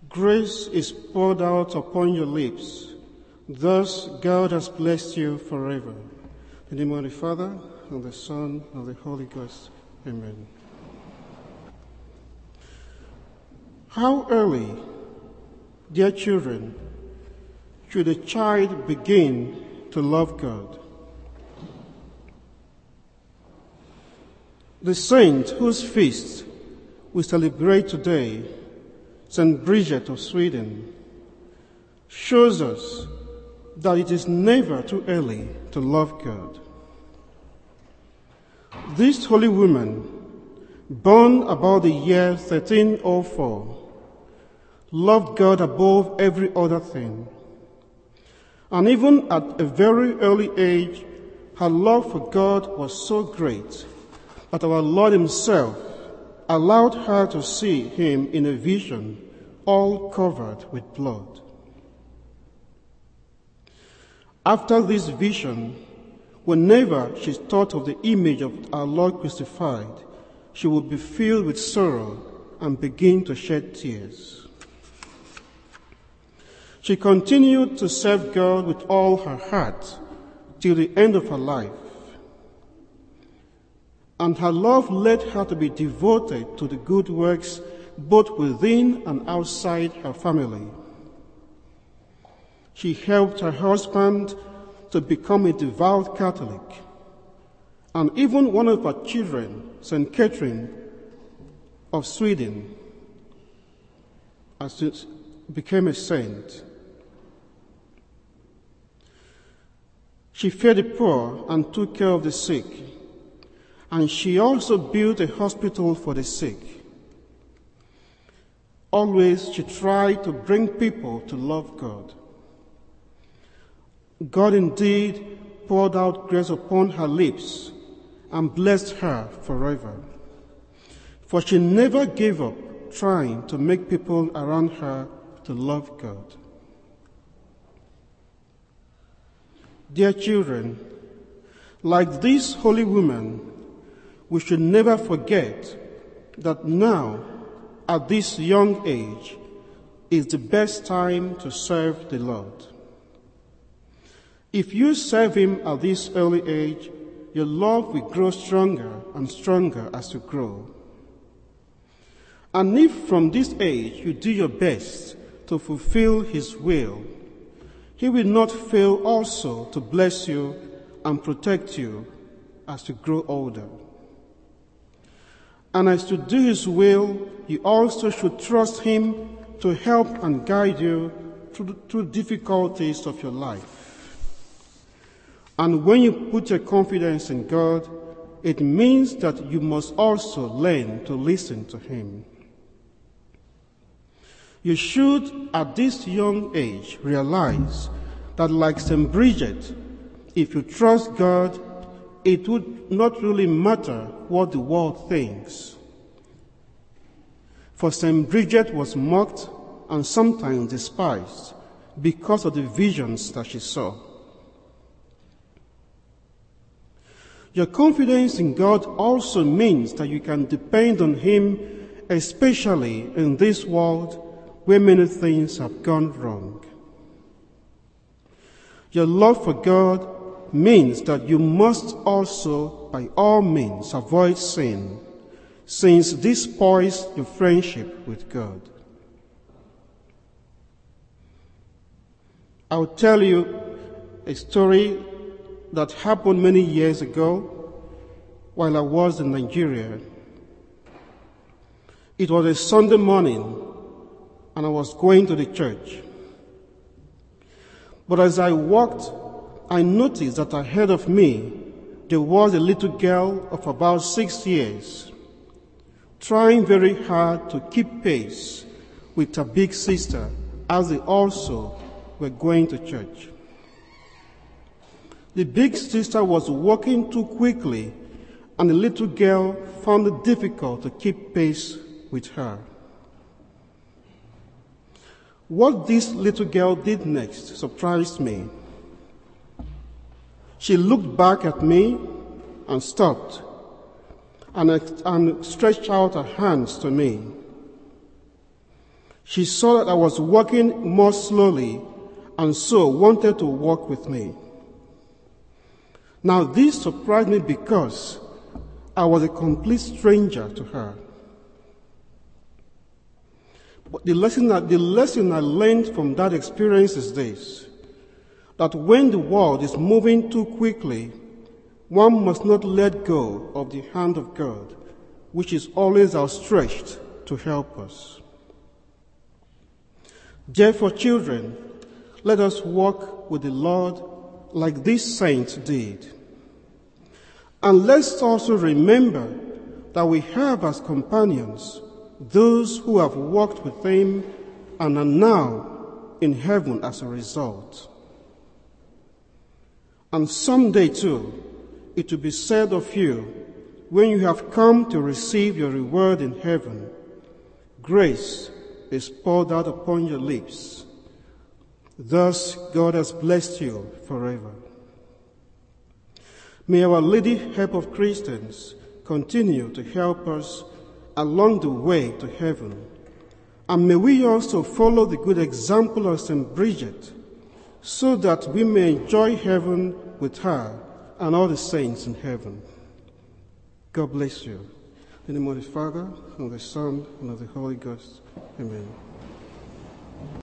Grace is poured out upon your lips. Thus God has blessed you forever. In the name of the Father, and the Son, and the Holy Ghost. Amen. How early, dear children, should a child begin to love God? The saint whose feast we celebrate today, St. Bridget of Sweden, shows us that it is never too early to love God. This holy woman, born about the year 1304, loved God above every other thing. And even at a very early age, her love for God was so great that our Lord himself allowed her to see him in a vision, all covered with blood. After this vision, whenever she thought of the image of our Lord crucified, she would be filled with sorrow and begin to shed tears. She continued to serve God with all her heart till the end of her life. And her love led her to be devoted to the good works both within and outside her family. She helped her husband to become a devout Catholic. And even one of her children, St. Catherine of Sweden, became a saint. She fed the poor and took care of the sick. And she also built a hospital for the sick. Always she tried to bring people to love God. God indeed poured out grace upon her lips and blessed her forever. For she never gave up trying to make people around her to love God. Dear children, like this holy woman, we should never forget that now, at this young age, is the best time to serve the Lord. If you serve him at this early age, your love will grow stronger and stronger as you grow. And if from this age you do your best to fulfill his will, he will not fail also to bless you and protect you as you grow older. And as to do his will, you also should trust him to help and guide you through difficulties of your life. And when you put your confidence in God, it means that you must also learn to listen to him. You should, at this young age, realize that like St. Bridget, if you trust God, it would not really matter what the world thinks. For St. Bridget was mocked and sometimes despised because of the visions that she saw. Your confidence in God also means that you can depend on him, especially in this world where many things have gone wrong. Your love for God means that you must also, by all means, avoid sin, since this spoils your friendship with God. I'll tell you a story that happened many years ago while I was in Nigeria. It was a Sunday morning, and I was going to the church. But as I walked, I noticed that ahead of me there was a little girl of about 6 years, trying very hard to keep pace with her big sister as they also were going to church. The big sister was walking too quickly, and the little girl found it difficult to keep pace with her. What this little girl did next surprised me. She looked back at me and stopped and stretched out her hands to me. She saw that I was walking more slowly and so wanted to walk with me. Now this surprised me because I was a complete stranger to her. But the lesson I learned from that experience is this, that when the world is moving too quickly, one must not let go of the hand of God, which is always outstretched to help us. Therefore, children, let us walk with the Lord like these saints did. And let's also remember that we have as companions those who have walked with him and are now in heaven as a result. And someday too, it will be said of you, when you have come to receive your reward in heaven, grace is poured out upon your lips. Thus God has blessed you forever. May our Lady Help of Christians continue to help us along the way to heaven. And may we also follow the good example of St. Bridget, so that we may enjoy heaven with her and all the saints in heaven. God bless you. In the name of the Father, and of the Son, and of the Holy Ghost. Amen.